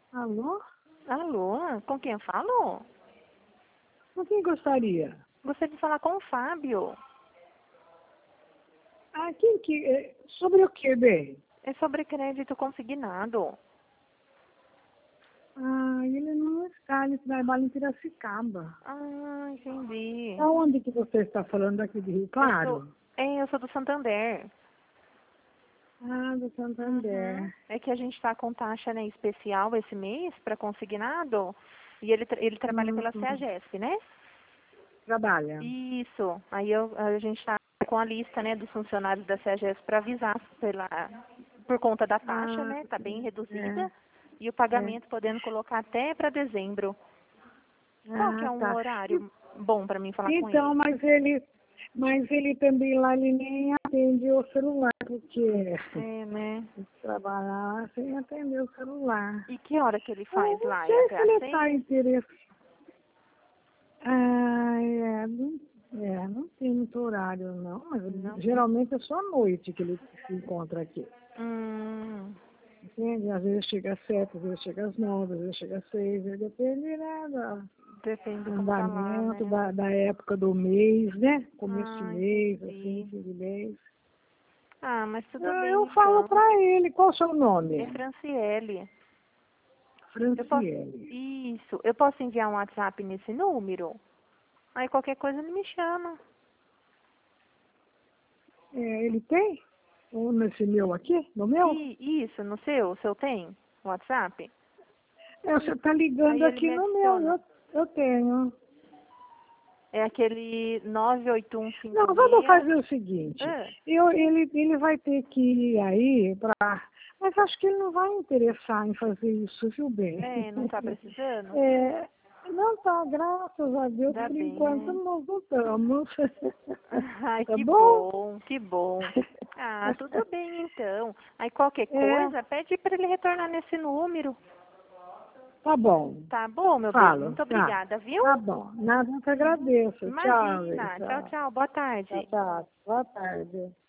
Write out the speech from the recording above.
Alô? Alô, com quem eu falo? Com quem gostaria? Gostaria de falar com o Fábio. Ah, quem que... Sobre o que, bem? É sobre crédito consignado. Ah, ele não está, ele trabalha em Piracicaba. Ah, entendi. Aonde que você está falando aqui de Rio Claro? Eu sou do Santander. Ah, do Santander. É que a gente está com taxa, né, especial esse mês para consignado. E ele trabalha pela Hum, CEAGESP, né? trabalha. Isso. Aí a gente está com a lista, né, dos funcionários da CEAGESP para avisar por conta da taxa, Ah, né? Está bem reduzida. é, E o é. pagamento podendo colocar até para dezembro. Qual que Ah, é um tá. horário bom para mim falar com Então, ele? mas ele também lá, ele nem atende o celular, porque É, né? trabalhar sem atender o celular. E que hora que ele Eu faz não lá? É sei até se às ele está 6? interessado. Ah, não tem muito horário, não. Mas Não. geralmente é só à noite que ele se encontra aqui. Hum, Entende? Às vezes chega às 7, às vezes chega às 9, às vezes chega às 6. Depende, né, depende do como tá lá, andamento, né? da época do mês, né? Começo de Ah, mês, assim, entendi. fim de mês. Ah, mas tudo Eu bem falo então. pra ele. Qual o seu É nome? Franciele. Eu posso. Franciele. Isso. Eu posso enviar um WhatsApp nesse número? Aí qualquer coisa ele me chama. É, ele tem? Ou nesse meu aqui? No meu? E isso, no seu? O seu tem? WhatsApp? É, você tá Aí ligando ele aqui me no meu. adiciona. Eu tenho. É aquele Não, vamos 98156. fazer o seguinte. Ah, Ele vai ter que ir aí para. Mas acho que ele não vai interessar em fazer isso, viu, bem? não tá precisando? É, não tá, graças a Deus, Ainda por bem, enquanto né? nós não estamos. Ai, Tá que bom? bom, que bom. Ah, tudo bem então. Aí qualquer É, coisa, pede para ele retornar nesse número. tá bom. Tá bom, meu bem? Falo, Muito tá. obrigada, viu? Tá bom. Nada, eu que Uhum. agradeço. Tchau, Imagina. Tchau, tchau. tchau. Boa Tchau, tarde. tchau. Boa tarde.